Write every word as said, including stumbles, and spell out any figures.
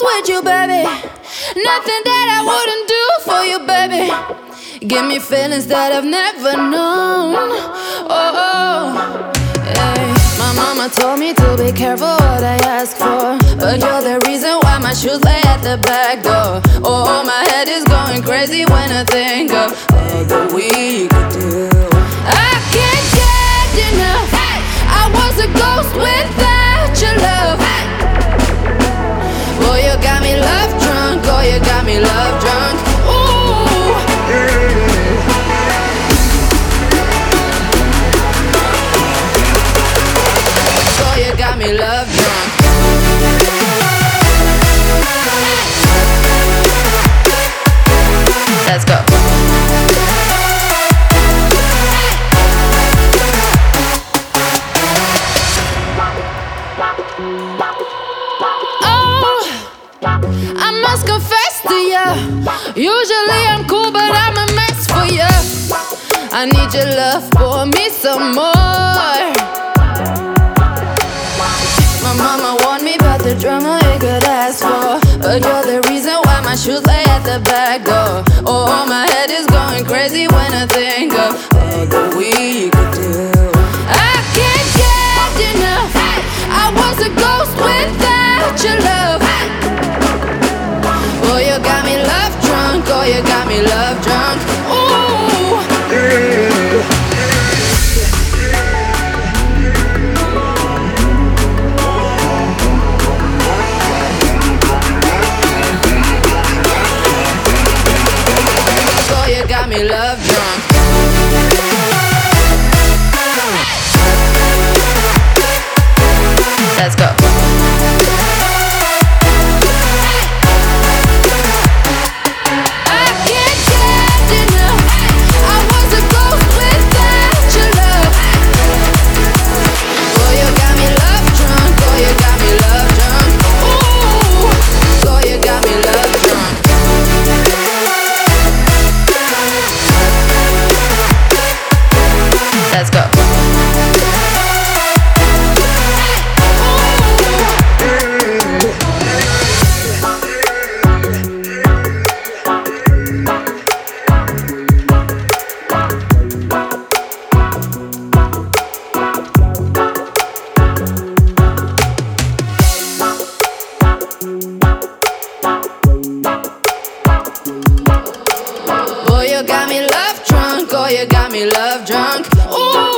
with you, baby. Nothing that I wouldn't do for you, baby. Give me feelings that I've never known. Oh, hey. My mama told me to be careful what I ask for, but you're the reason why my shoes lay at the back door. Oh, my head is going crazy when I think of all that we could do. I can't get enough. I was a ghost without your love. Oh, you got me love drunk. Oh, you got me love drunk. Ooh. Oh, you got me love drunk. Let's go. I must confess to ya, usually I'm cool, but I'm a mess for ya. I need your love, pour me some more. My mama warned me about the drama it could ask for, but you're the reason why my shoes lay at the back door. Oh, my head is going crazy when I think of all that we could do. I can't get enough. I was a ghost without your love. Oh, you got me love drunk. Oh, you got me love drunk. Ooh. Oh, you got me love drunk. Let's go. Let's go. Oh, you got me love drunk. Oh, you got me love drunk. Ooh.